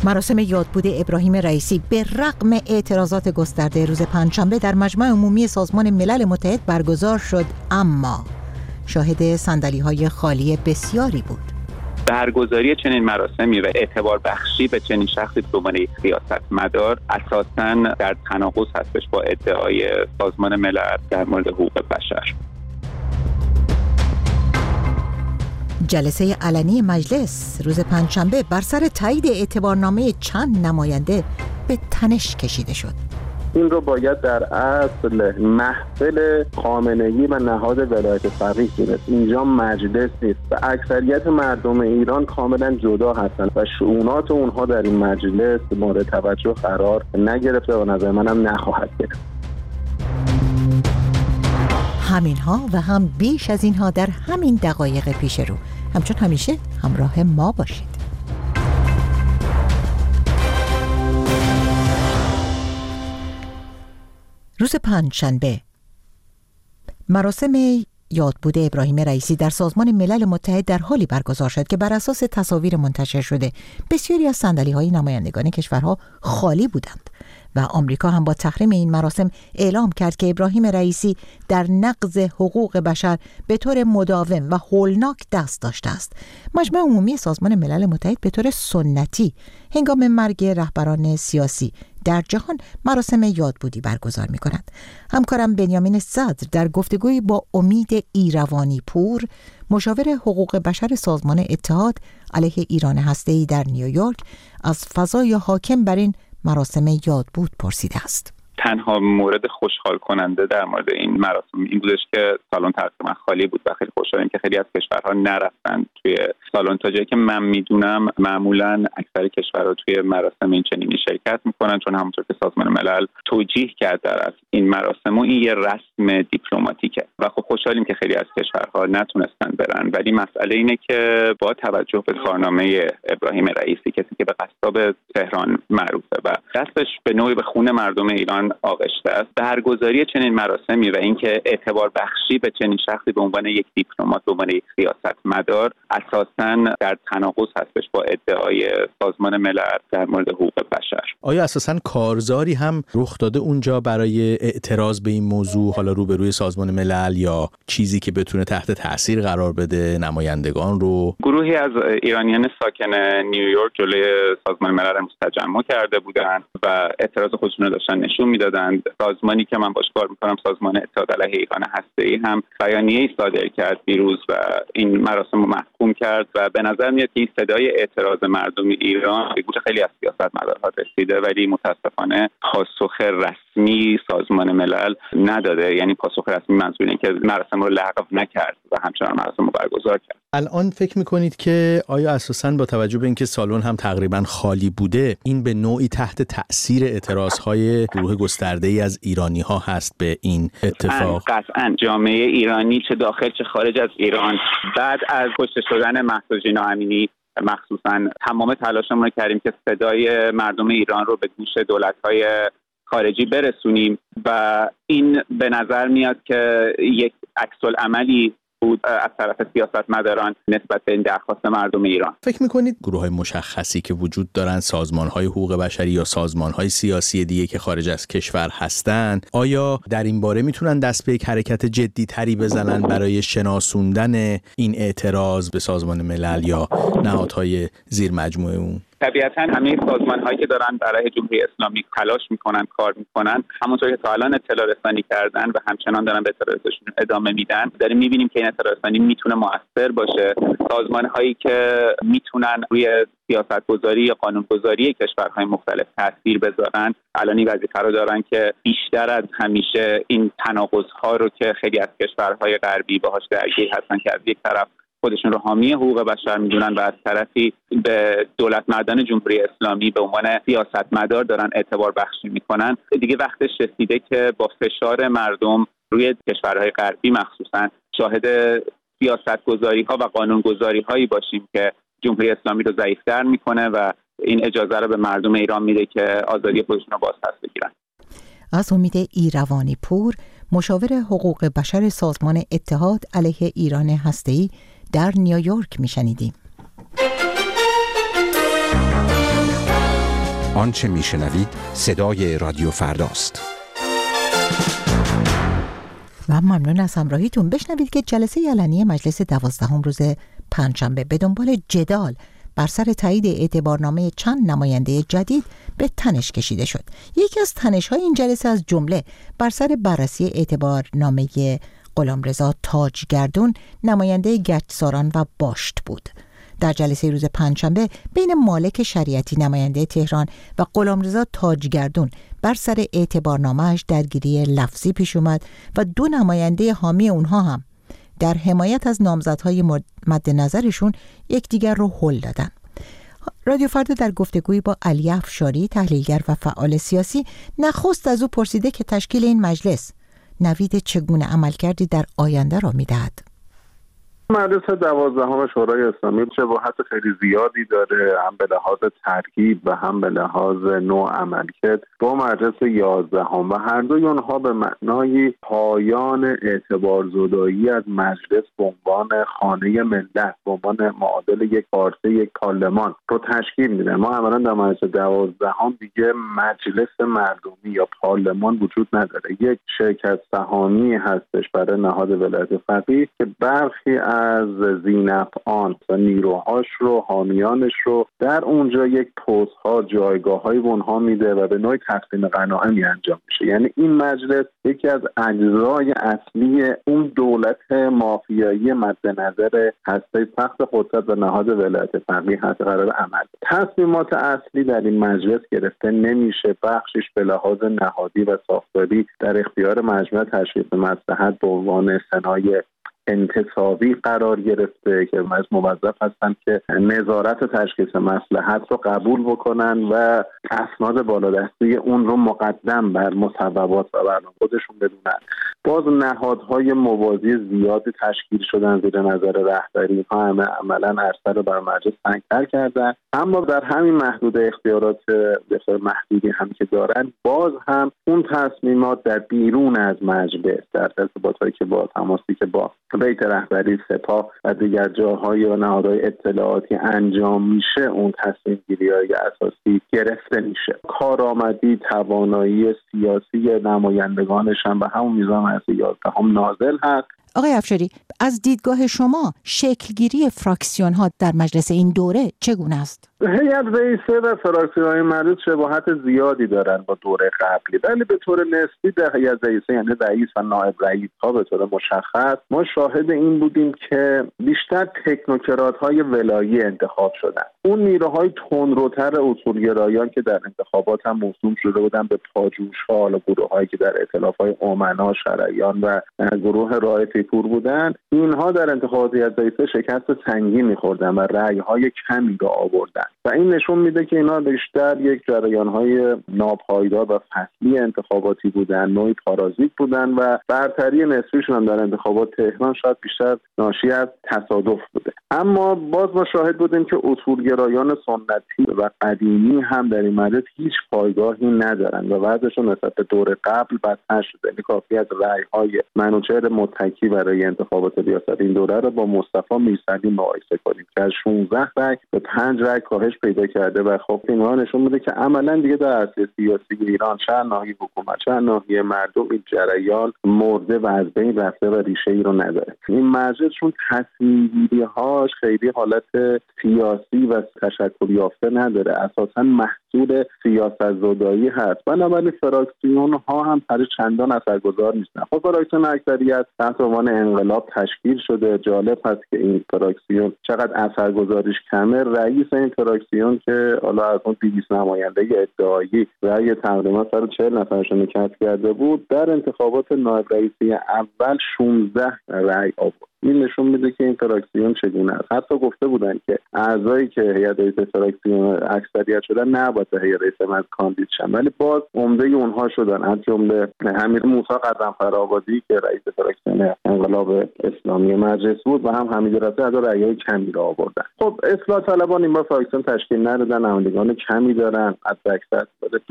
مراسم یادبود ابراهیم رئیسی به رغم اعتراضات گسترده روز پنجشنبه در مجمع عمومی سازمان ملل متحد برگزار شد، اما شاهد صندلی‌های خالی بسیاری بود. برگزاری چنین مراسمی و اعتبار بخشی به چنین شخصی به عنوان یک سیاستمدار اساساً در تناقض هستش با ادعای سازمان ملل در مورد حقوق بشر. جلسه علنی مجلس روز پنجشنبه بر سر تایید اعتبارنامه چند نماینده به تنش کشیده شد. این رو باید در اصل محفل خامنه‌ای و نهاد ولایت فقیه دونست. اینجا مجلس نیست و اکثریت مردم ایران کاملا جدا هستند و شؤونات اونها در این مجلس مورد توجه قرار نگرفته و نظر منم نخواهد گرفت. همینها و هم بیش از اینها در همین دقایق پیش رو. همچون همیشه همراه ما باشید. روز پنجشنبه مراسم یادبود ابراهیم رئیسی در سازمان ملل متحد در حالی برگزار شد که بر اساس تصاویر منتشر شده بسیاری از صندلی‌های نمایندگان کشورها خالی بودند و آمریکا هم با تحریم این مراسم اعلام کرد که ابراهیم رئیسی در نقض حقوق بشر به طور مداوم و هولناک دست داشته است. مجمع عمومی سازمان ملل متحد به طور سنتی هنگام مرگ رهبران سیاسی در جهان مراسم یادبودی برگزار می‌کند. همکارم بنیامین صدر در گفتگویی با امید ایروانی پور، مشاور حقوق بشر سازمان اتحاد علیه ایران هسته‌ای در نیویورک، از فضای حاکم بر این مراسم یادبود پرسیده است. تنها مورد خوشحال کننده در مورد این مراسم این بودش که سالن تقریبا خالی بود و خیلی خوشحالیم که خیلی از کشورها نرفتن توی سالن. تا جایی که من میدونم معمولا اکثر کشورها توی مراسم این چنینی شرکت میکنن، چون همونطور که سازمان ملل توجیه کرد در این مراسم و این یه رسم دیپلماتیکه و خب خوشحالیم که خیلی از کشورها نتونستن برن. ولی مسئله اینه که با توجه به کارنامه ابراهیم رئیسی، کسی که به قصاب تهران معروفه و دستش به نوعی به خون مردم ایران آغشته است، برگزاری چنین مراسمی و اینکه اعتبار بخشی به چنین شخصی به عنوان یک دیپلمات، به عنوان یک سیاستمدار اساساً در تناقض هستش با ادعای سازمان ملل در مورد حقوق بشر. آیا اساساً کارزاری هم رخ داده اونجا برای اعتراض به این موضوع، حالا روبروی سازمان ملل، یا چیزی که بتونه تحت تاثیر قرار بده نمایندگان رو؟ گروهی از ایرانیان ساکن نیویورک جلوی سازمان ملل تجمع کرده بودند و اعتراض خودشون رو داشتن نشون میدادند. سازمانی که من باش کار میکنم، سازمان اتحاد علیه ایران هسته‌ای، هم بیانیه‌ای صادر کرد دیروز و این مراسم رو محکوم کرد و به نظر میاد که این صدای اعتراض مردم ایران به گوش خیلی از سیاستمدارها رسیده، ولی متاسفانه پاسخ رسمی سازمان ملل نداده. یعنی پاسخ رسمی منظور اینه که مراسم رو لغو نکرد و همچنان مراسم رو برگزار کرد. الان فکر میکنید که آیا اساساً با توجه به اینکه سالن هم تقریبا خالی بوده، این به نوعی تحت تأثیر اعتراضهای گروه گسترده‌ای از ایرانی‌ها هست به این اتفاق؟ قطعاً جامعه ایرانی چه داخل چه خارج از ایران بعد از کشته شدن مهسا جینا امینی مخصوصاً تمام تلاشمون رو کردیم که صدای مردم ایران رو به گوش دولت‌های خارجی برسونیم و این به نظر میاد که یک عکس‌العملی بود از طرف سیاستمداران نسبت به این درخواست مردم ایران. فکر میکنید گروه‌های مشخصی که وجود دارن، سازمان‌های حقوق بشری یا سازمان‌های سیاسی دیگه که خارج از کشور هستن، آیا در این باره میتونن دست به یک حرکت جدی‌تری بزنن برای شناسوندن این اعتراض به سازمان ملل یا نهادهای زیر مجموعه اون؟ طبیعتاً همه سازمان‌هایی که دارن برای جمهوری اسلامی تلاش میکنن، کار میکنن، همونطور که تا الان اطلاع رسانی کردن و همچنان دارن به اطلاع رسانی ادامه میدن، داریم میبینیم که این اطلاع رسانی میتونه مؤثر باشه. سازمان‌هایی که میتونن روی سیاست‌گذاری یا قانون‌گذاری کشورهای مختلف تاثیر بذارن، الان این وظیفه رو دارن که بیشتر از همیشه این تناقض‌ها رو که خیلی از کشورهای غربی باهاش درگیر هستن که از یک طرف خودشون رو حامی حقوق بشر میدونن و از طرفی به دولت مردان جمهوری اسلامی به عنوان سیاستمدار دارن اعتبار بخشی میکنن، دیگه وقتش رسیده که با فشار مردم روی کشورهای غربی مخصوصا شاهد سیاستگذاری‌ها و قانونگذاری‌هایی باشیم که جمهوری اسلامی رو ضعیف‌تر میکنه و این اجازه رو به مردم ایران میده که آزادی خودشون رو باز پس بگیرن. از امید ایروانی پور، مشاور حقوق بشر سازمان اتحاد علیه ایران هسته‌ای در نیویورک میشنیدیم. آنچه میشنوید صدای رادیو فرداست. و ممنون از همراهیتون. بشنوید که جلسه علنی مجلس 12 روز پنجشنبه به دنبال جدال بر سر تایید اعتبارنامه چند نماینده جدید به تنش کشیده شد. یکی از تنش‌های این جلسه از جمله بر سر بررسی اعتبارنامه غلامرضا تاجگردون نماینده گچساران و باشت بود. در جلسه روز پنجشنبه بین مالک شریعتی نماینده تهران و غلامرضا تاجگردون بر سر اعتبارنامه‌اش درگیری لفظی پیش اومد و دو نماینده حامی اونها هم در حمایت از نامزدهای مد نظرشون یکدیگر رو هل دادن. رادیو فردا در گفتگویی با علی افشاری تحلیلگر و فعال سیاسی نخست از او پرسیده که تشکیل این مجلس نوید چگونه عملکردی در آینده را می‌دهد. مجلس 12 شورای اسلامی شباهت خیلی زیادی داره، هم به لحاظ ترکیب و هم به لحاظ نوع عملکرد با مجلس 11 و هر دوی اونها به معنای پایان اعتبارزدایی از مجلس به عنوان خانه ملت، به عنوان معادل یک پارچه، یک پارلمان رو تشکیل میدن. ما عملاً در مجلس 12 دیگه مجلس مردمی یا پارلمان وجود نداره، یک شرکت سهامی هستش برای نهاد ولایت فقیه که برخی از ذینفعان و نیروهاش رو، حامیانش رو در اونجا یک پست‌ها، جایگاه‌های به اونها میده و به نوعی تقسیم غنایمی انجام میشه. یعنی این مجلس یکی از اجزای اصلی اون دولت مافیایی مد نظر هسته سخت قدرت و نهاد ولایت فقیه هست قرار عمل. تصمیمات اصلی در این مجلس گرفته نمیشه، بخشش به لحاظ نهادی و ساختاری در اختیار مجمع تشخیص مصلحت به عنوان سنای انتصابی قرار گرفته که موظف هستن که نظارت تشخیص مصلحت رو قبول بکنن و اسناد بالادستی اون رو مقدم بر مصوبات و برنامه خودشون بدونن. باز نهادهای موازی زیادی تشکیل شدن زیر نظر رهبری ها، همه عملا عرصه رو بر مجلس تنگ‌تر کردن، اما در همین محدود اختیارات بسیار محدودی هم که دارن، باز هم اون تصمیمات در بیرون از مجلس در ارتباطاتی که با تماسی که با بیت رهبری، سپاه و دیگر جاهای و نهادهای اطلاعاتی انجام میشه، اون تصمیم گیری‌های اساسی گرفته میشه. کارآمدی، توانایی سیاسی نمایندگانش هم به همون میزان از 11 نازل هست. آقای افشاری، از دیدگاه شما شکلگیری فراکسیون ها در مجلس این دوره چگونه است؟ هیئت رئیسه و فراکسیون های مجلس شباهت زیادی دارن با دوره قبلی، ولی به طور نسبی در هیئت رئیسه یعنی رئیس و نایب رئیس ها به طور مشخص ما شاهد این بودیم که بیشتر تکنوکرات های ولایی انتخاب شدن. اون نیروهای تندروتر اصولگرایان که در انتخابات هم موسوم شده بودن به پاجوش ها، حالا گروه هایی که در ائتلاف های امنا، شرعیان و گروه رائفی پور بودن، اینها در انتخابات هیئت رئیسه شکست سنگین می‌خوردن و رأی‌های کمی را آوردن و این نشون میده که اینا بیشتر یک جریان‌های ناپایدار و فصلی انتخاباتی بودن، نوعی پارازیت بودن و برتری نسبیشون هم در انتخابات تهران شاید بیشتر ناشی از تصادف بوده. اما باز ما شاهد بودیم که اصولگرایان سنتی و قدیمی هم در این مجلس هیچ پایگاهی ندارن و وضعشون نسبت به دور قبل بدتر شده. یعنی کافی از رأی‌های منوچهر متکی برای انتخابات ریاست این دوره رو با مصطفی میرسلی مقایسه کنیم که از 16 رأی به 5 رأی کاهش پیدا کرده و خب اینها نشون میده که عملاً دیگه در عرصه سیاسی ایران چه ناحیه حکومت چه ناحیه مردم این جریان مرده و از بین رفته و ریشه ای رو نداره. این مجلس چون تصمیم‌گیری‌هاش خیلی حالت سیاسی و تشکل یافته نداره، اساساً محصول سیاست‌زدایی هست، بنابراین فراکسیون ها هم پر چندان اثرگذار نیستن. خب فراکسیون اکثریت تحت عنوان انقلاب تشکیل شده. جالب هست که این فراکسیون چقدر اثرگذاریش کمه. رئیس این فراکسیون که حالا از اون 200 نماینده ادعایی رأی تقریبا 140 نفرشون کسب کرده بود، در انتخابات نایب رئیسی اول 16 رأی آورد. این نشون میده که این فراکسیون چگونه است. حتی گفته بودن که اعضایی که هیئت رئیس فراکسیون اکثریت شدن نباید هیئت رئیس مجلس کاندید شدن، ولی باز عمده اونها شدن، از جمله امیر موسی قدم‌فرآبادی که رئیس فراکسیون انقلاب اسلامی مجلس بود و هم حمید رضا از رأی‌های کمی را آوردن. خب اصلاح طلبان این بار فراکسیون تشکیل ندادن، نمایندگان کمی دارن، از اکثر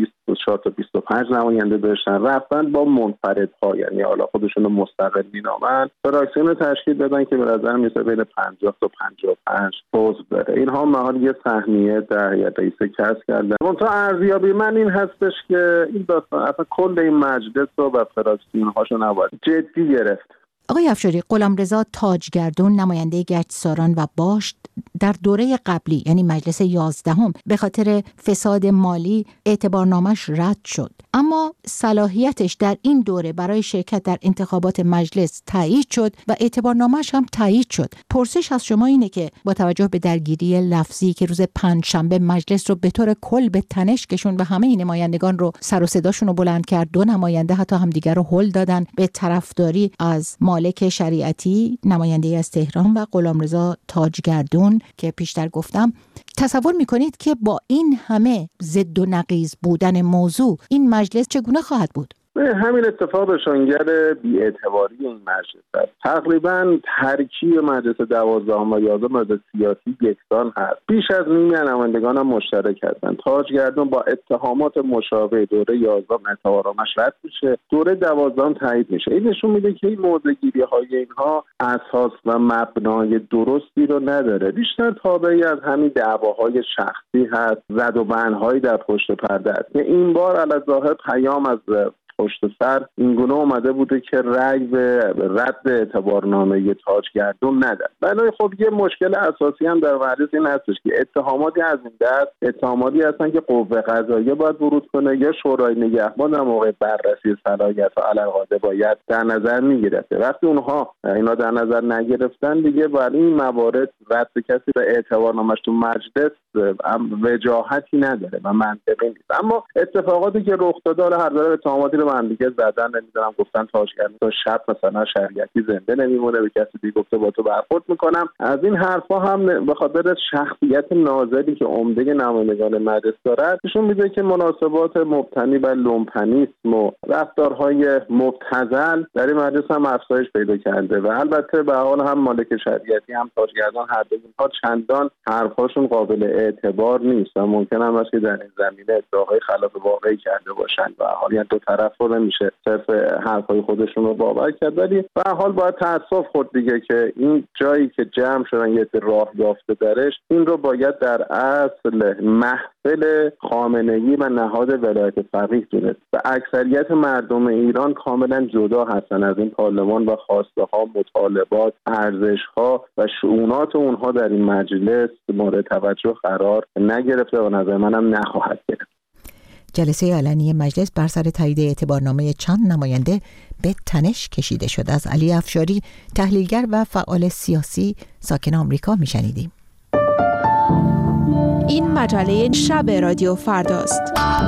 24 تا 25 نماینده داشتن، رفتن با منفردها، یعنی حالا خودشون رو مستقل می‌نامن، فراکسیون تشکیل دادن که به نظر میاد بین 50 تا 55 عضو داره. اینها محال یه سهمیه در هیئت رئیسه کسب کردن. منتها ارزیابی من این هستش که این داستان اصلا کل این مجلس و فراکسیون‌هاشو نباید جدی گرفت. آقای افشاری، غلامرضا تاجگردون نماینده گچساران و باشت در دوره قبلی یعنی مجلس 11 به خاطر فساد مالی اعتبارنامش رد شد، اما صلاحیتش در این دوره برای شرکت در انتخابات مجلس تایید شد و اعتبارنامش هم تایید شد. پرسش از شما اینه که با توجه به درگیری لفظی که روز پنجشنبه مجلس رو به طور کل به تنش کشوند و همه این نمایندگان رو سر و صداشون رو بلند کرد، دو نماینده حتی همدیگر رو هل دادن به طرفداری از مالک شریعتی نماینده از تهران و غلامرضا تاجگردون که پیشتر گفتم، تصور میکنید که با این همه ضد و نقیض بودن موضوع این مجلس چگونه خواهد بود؟ همین اتفاق نشانگر بی‌اعتباری این مجلس است. تقریبا ترکیب مجلس 12 و 11 مجلس سیاسی یکسان هست. بیش از نیمی نمایندگان هم مشترک هستند. تاجگردون با اتهامات مشابه دوره 11 اعتبارنامه‌اش رد میشه، دوره 12 تایید میشه. این نشون میده که این موضع‌گیری‌های اینها اساس و مبنای درستی رو نداره. بیشتر تابعی از همین دعواهای شخصی هست، زد و بندهایی در پشت پرده است. این بار علی‌ظاهر پیام از پشت سر اینگونه اومده بوده که رأی به رد اعتبارنامه تاجگردون نداد. ولی خب یه مشکل اساسی هم در مجلس این هستش که اتهاماتی از این دست اتهاماتی هستن که قوه قضاییه باید ورود کنه یا شورای نگهبان در موقع بررسی صلاحیت و علالقاعده باید در نظر میگرفته. وقتی اونها اینا در نظر نگرفتن دیگه برای این موارد رد کسی به اعتبارنامه‌اش تو مجلس وجاهتی نداره و منطقی نیست. اما اتفاقاتی که رخ داده هر داره اتهاماتی رو من دیگه زدن نمیدونم گفتن تاجگردون تا شب مثلا شریعتی زنده نمیمونه، به کسی دیگه گفته با تو برخورد میکنم. از این حرفا هم به خاطر شخصیت ناظری که عمده نمایندگان مجلس دارد نشون میده که مناسبات مبتنی بر لومپنیسم و رفتارهای مبتذل در این مجلس هم افزایش پیدا کرده و البته به حال هم مالک شریعتی هم تاجگردون هر دو اینها چندان حرفاشون قابل اعتبار نیست و ممکن هم است که در این زمینه ادعاهای خلاف واقعی کرده باشند و حالا دو طرف رو نمیشه صرف حرفای خودشون رو باور کرد. ولی به هر حال باید تأسف خورد دیگه که این جایی که جمع شدن یه راه یافته درش، این رو باید در اصل محفل خامنه‌ای و نهاد ولایت فقیه دونست و اکثریت مردم ایران کاملا جدا هستن از این پارلمان و خواسته ها، مطالبات، ارزش ها و شؤونات اونها در این مجلس مورد توجه قرار نگرفته و نظر منم نخواهد گرفت. جلسه علنی مجلس بر سر تایید اعتبارنامه چند نماینده به تنش کشیده شد. از علی افشاری، تحلیلگر و فعال سیاسی ساکن آمریکا میشنیدیم. این مجله شب رادیو فرداست.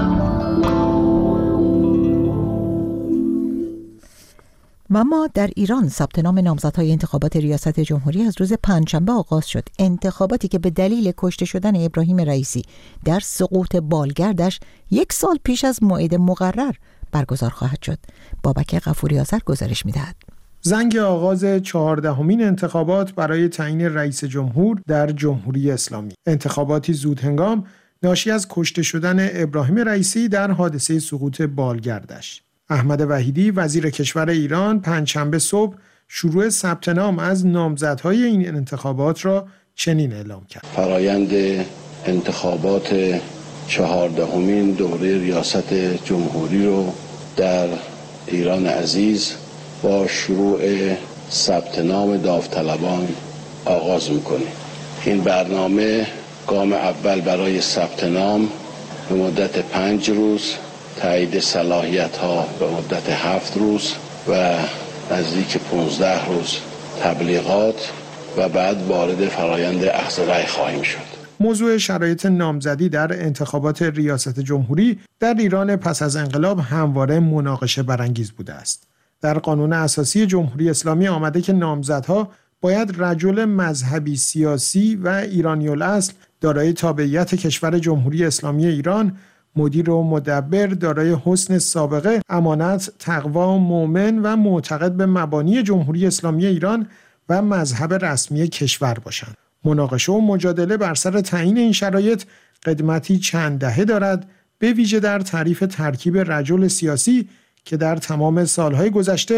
و اما در ایران ثبت نام نامزدهای انتخابات ریاست جمهوری از روز پنجشنبه آغاز شد. انتخاباتی که به دلیل کشته شدن ابراهیم رئیسی در سقوط بالگردش 1 سال پیش از موعد مقرر برگزار خواهد شد. بابک غفوری آذر گزارش می‌دهد. زنگ آغاز 14مین انتخابات برای تعیین رئیس جمهور در جمهوری اسلامی. انتخاباتی زودهنگام ناشی از کشته شدن ابراهیم رئیسی در حادثه سقوط بالگردش. احمد وحیدی وزیر کشور ایران پنجشنبه صبح شروع ثبت نام از نامزدهای این انتخابات را چنین اعلام کرد. فرایند انتخابات 14مین دوره ریاست جمهوری رو در ایران عزیز با شروع ثبت نام داوطلبان آغاز می‌کنیم. این برنامه گام اول برای ثبت نام به مدت 5 روز، تایید صلاحیت‌ها به مدت 7 روز و نزدیک 15 روز تبلیغات و بعد وارد فرایند اخذ رأی خواهیم شد. موضوع شرایط نامزدی در انتخابات ریاست جمهوری در ایران پس از انقلاب همواره مناقشه برانگیز بوده است. در قانون اساسی جمهوری اسلامی آمده که نامزدها باید رجل مذهبی سیاسی و ایرانی الاصل دارای تابعیت کشور جمهوری اسلامی ایران، مدیر و مدبر، دارای حسن سابقه، امانت، تقوا، مؤمن و معتقد به مبانی جمهوری اسلامی ایران و مذهب رسمی کشور باشند. مناقشه و مجادله بر سر تعیین این شرایط قدمتی چند دهه دارد، به ویژه در تعریف ترکیب رجل سیاسی که در تمام سالهای گذشته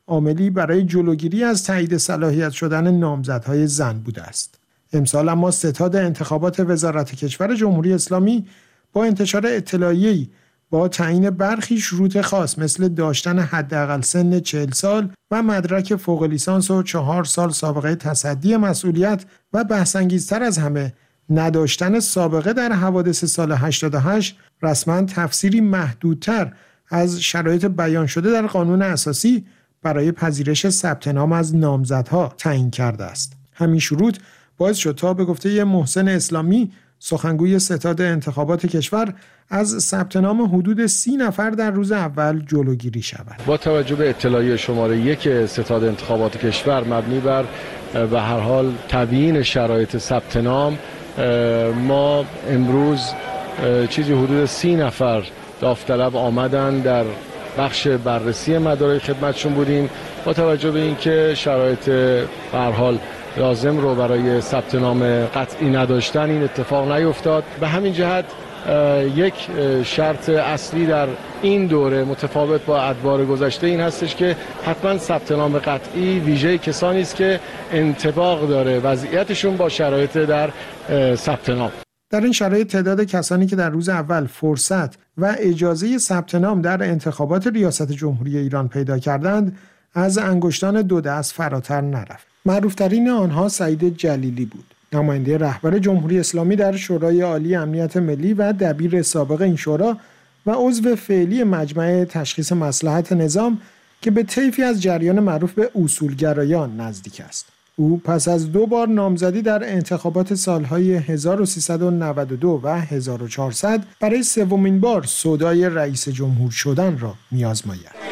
عاملی برای جلوگیری از تایید صلاحیت شدن نامزدهای زن بوده است. امسال اما ستاد انتخابات وزارت کشور جمهوری اسلامی با انتشار اطلاعیه‌ای با تعیین برخی شروط خاص مثل داشتن حداقل سن 40 سال و مدرک فوق لیسانس و 4 سال سابقه تصدی مسئولیت و بحث‌انگیزتر از همه نداشتن سابقه در حوادث سال 88 رسما تفسیری محدودتر از شرایط بیان شده در قانون اساسی برای پذیرش ثبت نام از نامزدها تعیین کرده است. همین شروط باعث شد تا به گفته محسن اسلامی سخنگوی ستاد انتخابات کشور از ثبت نام حدود 30 نفر در روز اول جلوگیری شود. با توجه به اطلاعیه شماره 1 ستاد انتخابات کشور مبنی بر به هر حال تبیین شرایط ثبت نام، ما امروز چیزی حدود 30 نفر داوطلب آمدن در بخش بررسی مدارک خدمتشون بودیم. با توجه به اینکه شرایط به هر حال لازم رو برای ثبت نام قطعی نداشتن، این اتفاق نیفتاد. به همین جهت یک شرط اصلی در این دوره متفاوت با ادوار گذشته این هستش که حتما ثبت نام قطعی ویژه کسانی است که انطباق داره وضعیتشون با شرایط در ثبت نام. در این شرایط تعداد کسانی که در روز اول فرصت و اجازه ثبت نام در انتخابات ریاست جمهوری ایران پیدا کردند از انگشتان دو دست فراتر نرفت. معروفترین آنها سعید جلیلی بود، نماینده رهبر جمهوری اسلامی در شورای عالی امنیت ملی و دبیر سابق این شورا و عضو فعلی مجمع تشخیص مصلحت نظام که به طیفی از جریان معروف به اصولگرایان نزدیک است. او پس از 2 بار نامزدی در انتخابات سالهای 1392 و 1400 برای 3مین بار سودای رئیس جمهور شدن را می‌آزماید.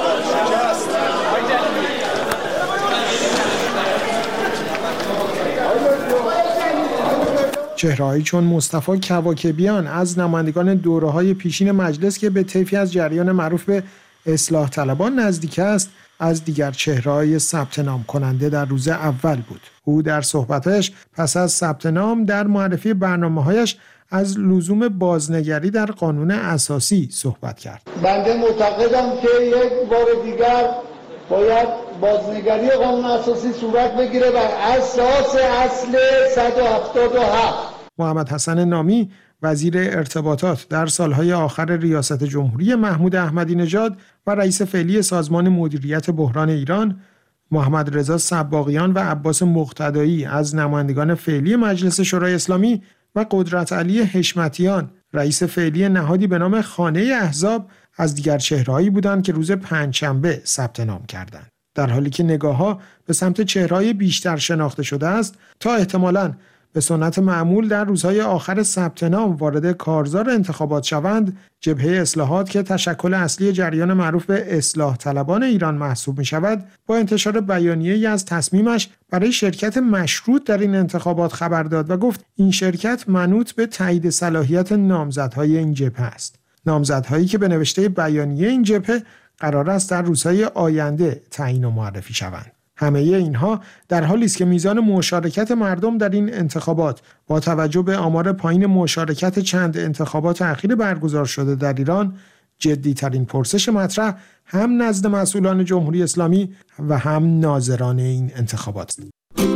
چهره‌هایی چون مصطفی کواکبیان از نمایندگان دوره‌های پیشین مجلس که به طیفی از جریان معروف به اصلاح طلبان نزدیک است، از دیگر چهره‌های ثبت نام کننده در روز اول بود. او در صحبتش پس از ثبت نام در معرفی برنامه‌هایش از لزوم بازنگری در قانون اساسی صحبت کرد. بنده معتقدم که یک بار دیگر باید بازنگری قانون اساسی صورت بگیره بر اساس اصل 177. محمد حسن نامی وزیر ارتباطات در سالهای آخر ریاست جمهوری محمود احمدی نژاد و رئیس فعلی سازمان مدیریت بحران ایران، محمد رضا صباغیان و عباس مقتدایی از نمایندگان فعلی مجلس شورای اسلامی و قدرت علی حشمتیان رئیس فعلی نهادی به نام خانه احزاب از دیگر چهرهایی بودند که روز پنجشنبه ثبت نام کردند. در حالی که نگاه‌ها به سمت چهره‌های بیشتر شناخته شده است تا احتمالاً به سنت معمول در روزهای آخر ثبت نام وارد کارزار انتخابات شوند، جبهه اصلاحات که تشکل اصلی جریان معروف به اصلاح طلبان ایران محسوب می شود، با انتشار بیانیه‌ای از تصمیمش برای شرکت مشروط در این انتخابات خبر داد و گفت این شرکت منوط به تایید صلاحیت نامزدهای این جبهه است. نامزدهایی که به نوشته بیانیه این جبهه قرار است در روزهای آینده تعیین و معرفی شوند. همه اینها در حالی است که میزان مشارکت مردم در این انتخابات با توجه به آمار پایین مشارکت چند انتخابات اخیر برگزار شده در ایران، جدی‌ترین پرسش مطرح هم نزد مسئولان جمهوری اسلامی و هم ناظران این انتخابات است.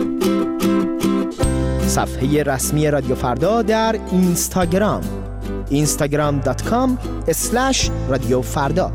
صفحه رسمی رادیو فردا در اینستاگرام instagram.com/رادیوفردا.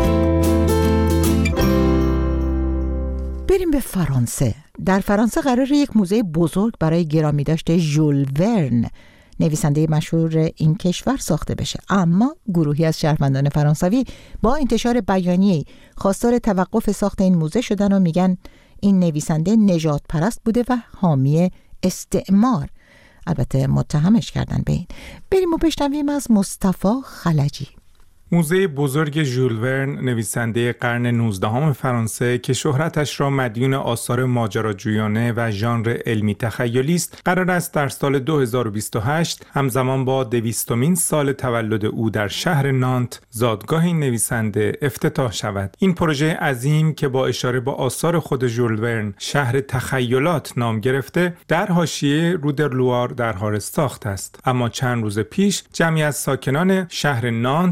بریم به فرانسه. در فرانسه قراره یک موزه بزرگ برای گرامی داشته ژول ورن، نویسنده مشهور این کشور، ساخته بشه. اما گروهی از شهروندان فرانسوی با انتشار بیانیه‌ای خواستار توقف ساخت این موزه شدن و میگن این نویسنده نژاد پرست بوده و حامی استعمار. البته متهمش کردن به این. بریم و بشنویم از مصطفی خلجی. موزه بزرگ ژول ورن، نویسنده قرن 19 فرانسه که شهرتش را مدیون آثار ماجراجویانه و ژانر علمی تخیلی است، قرار است در سال 2028 همزمان با 200مین سال تولد او در شهر نانت، زادگاه این نویسنده، افتتاح شود. این پروژه عظیم که با اشاره به آثار خود ژول ورن شهر تخیلات نام گرفته، در حاشیه رود لوار در حال ساخت است. اما چند روز پیش جمعی از ساکنان شهر نانت با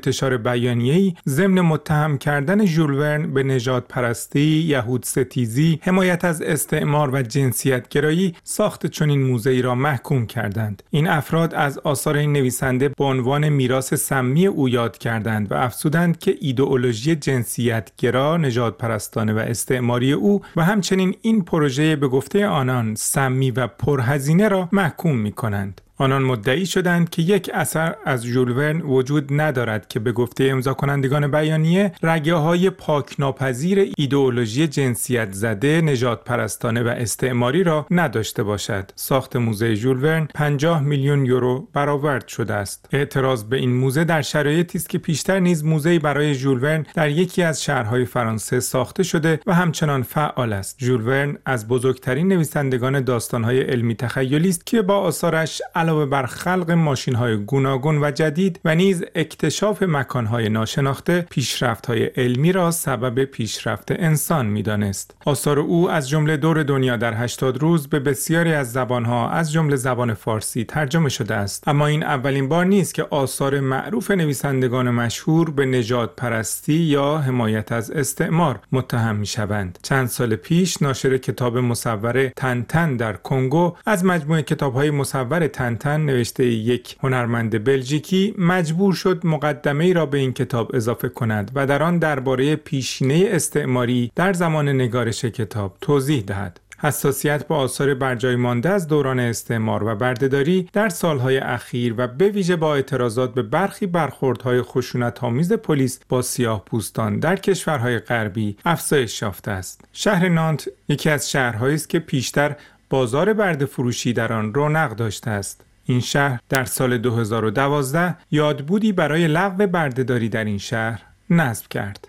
انتشار بیانیه‌ای ضمن متهم کردن ژول ورن به نژادپرستی، یهودستیزی، حمایت از استعمار و جنسیت‌گرایی ساخت چنین موزه‌ای را محکوم کردند. این افراد از آثار این نویسنده به عنوان میراث سمی او یاد کردند و افزودند که ایدئولوژی جنسیت‌گرا، نژادپرستانه و استعماری او و همچنین این پروژه به گفته آنان سمی و پرهزینه را محکوم می‌کنند. آنان مدعی شدند که یک اثر از ژول ورن وجود ندارد که به گفته امضا کنندگان بیانیه رگه‌های پاک‌ناپذیر ایدئولوژی جنسیت زده، نژادپرستانه و استعماری را نداشته باشد. ساخت موزه ژول ورن 50 میلیون یورو برآورد شده است. اعتراض به این موزه در شرایطی است که پیشتر نیز موزه‌ای برای ژول ورن در یکی از شهرهای فرانسه ساخته شده و همچنان فعال است. ژول ورن از بزرگترین نویسندگان داستان‌های علمی تخیلی است که با آثارش علاوه بر خلق ماشین‌های گوناگون و جدید و نیز اکتشاف مکان‌های ناشناخته، پیشرفت‌های علمی را سبب پیشرفت انسان می‌دانست. آثار او از جمله دور دنیا در 80 روز به بسیاری از زبان‌ها از جمله زبان فارسی ترجمه شده است. اما این اولین بار نیست که آثار معروف نویسندگان مشهور به نژادپرستی یا حمایت از استعمار متهم می‌شوند. چند سال پیش ناشر کتاب مصور تنتن در کنگو از مجموعه کتاب‌های مصور تنتن نوشته یک هنرمند بلژیکی مجبور شد مقدمه‌ای را به این کتاب اضافه کند و در آن درباره پیشینه استعماری در زمان نگارش کتاب توضیح دهد. حساسیت به آثار برجای مانده از دوران استعمار و بردهداری در سالهای اخیر و به ویژه با اعتراضات به برخی برخوردهای خشونت‌آمیز پلیس با سیاه‌پوستان در کشورهای غربی افزایش یافته است. شهر نانت یکی از شهرهایی است که پیشتر بازار برده فروشی در آن رونق داشته است. این شهر در سال 2012 یادبودی برای لغو بردهداری در این شهر نصب کرد.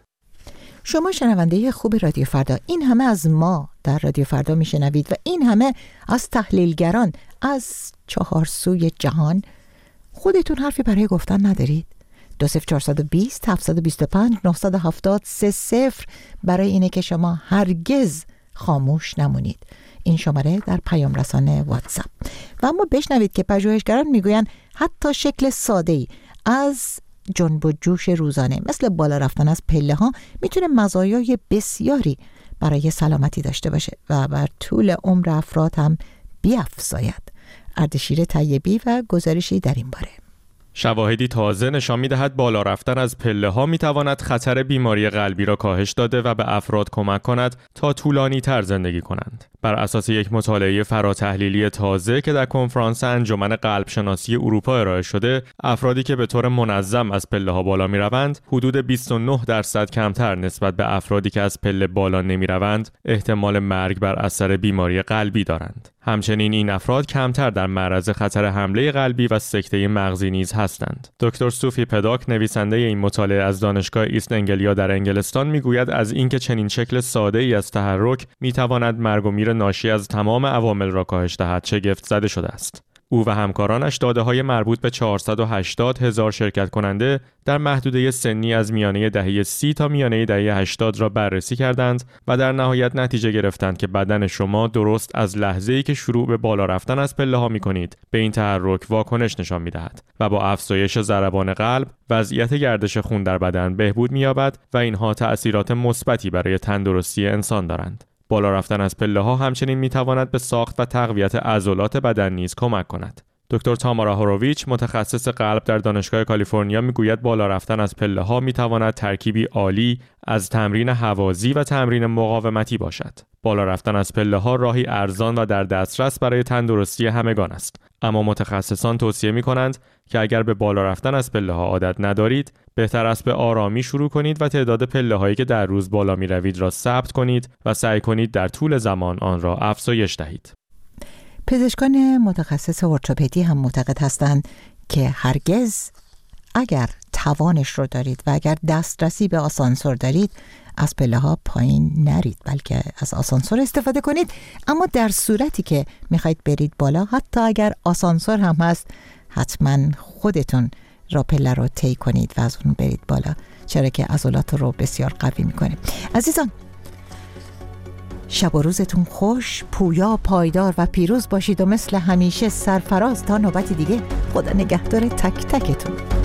شما شنونده خوب رادیو فردا، این همه از ما در رادیو فردا میشنوید و این همه از تحلیلگران از 4 سوی جهان. خودتون حرفی برای گفتن ندارید؟ 20420 725 970 30 برای اینه که شما هرگز خاموش نمونید. این شماره در پیام رسانه واتساپ. و اما بشنوید که پژوهشگران میگویند حتی شکل ساده‌ای از جنب و جوش روزانه مثل بالا رفتن از پله ها میتونه مزایای بسیاری برای سلامتی داشته باشه و بر طول عمر افراد هم بیفزاید. اردشیر طیبی و گزارشی در این باره. شواهدی تازه نشان می‌دهد بالا رفتن از پله‌ها می‌تواند خطر بیماری قلبی را کاهش داده و به افراد کمک کند تا طولانی‌تر زندگی کنند. بر اساس یک مطالعه فراتحلیلی تازه که در کنفرانس انجمن قلب شناسی اروپا ارائه شده، افرادی که به طور منظم از پله‌ها بالا می‌روند، حدود 29% کمتر نسبت به افرادی که از پله بالا نمی‌روند، احتمال مرگ بر اثر بیماری قلبی دارند. همچنین این افراد کمتر در معرض خطر حمله قلبی و سکته مغزی نیز هستند. دکتر سوفی پداک نویسنده این مطالعه از دانشگاه ایست انگلیا در انگلستان میگوید از اینکه چنین شکل ساده‌ای از تحرک میتواند مرگ و میر ناشی از تمام عوامل را کاهش دهد شگفت زده شده است. او و همکارانش داده‌های مربوط به 480,000 شرکت کننده در محدوده سنی از میانه دهه 30 تا میانه دهه 80 را بررسی کردند و در نهایت نتیجه گرفتند که بدن شما درست از لحظه‌ای که شروع به بالا رفتن از پله‌ها می‌کنید به این تحرک واکنش نشان می‌دهد و با افزایش ضربان قلب وضعیت گردش خون در بدن بهبود می‌یابد و اینها تأثیرات مثبتی برای تندرستی انسان دارند. بالا رفتن از پله‌ها همچنین می‌تواند به ساخت و تقویت عضلات بدن نیز کمک کند. دکتر تامارا هوروویچ متخصص قلب در دانشگاه کالیفرنیا میگوید بالا رفتن از پله‌ها می‌تواند ترکیبی عالی از تمرین هوازی و تمرین مقاومتی باشد. بالا رفتن از پله‌ها راهی ارزان و در دسترس برای تندرستی همگان است. اما متخصصان توصیه می‌کنند که اگر به بالا رفتن از پله‌ها عادت ندارید، بهتر است به آرامی شروع کنید و تعداد پله‌هایی که در روز بالا می‌روید را ثبت کنید و سعی کنید در طول زمان آن را افزایش دهید. پزشکان متخصص ارتوپدی هم معتقد هستند که هرگز اگر توانش رو دارید و اگر دسترسی به آسانسور دارید از پله‌ها پایین نرید، بلکه از آسانسور استفاده کنید. اما در صورتی که میخواید برید بالا، حتی اگر آسانسور هم هست، حتما خودتون را پله رو طی کنید و از اون برید بالا، چرا که عضلات رو بسیار قوی میکنه. عزیزان، شب و روزتون خوش، پویا، پایدار و پیروز باشید و مثل همیشه سرفراز تا نوبت دیگه. خدا نگهدار تک تکتون.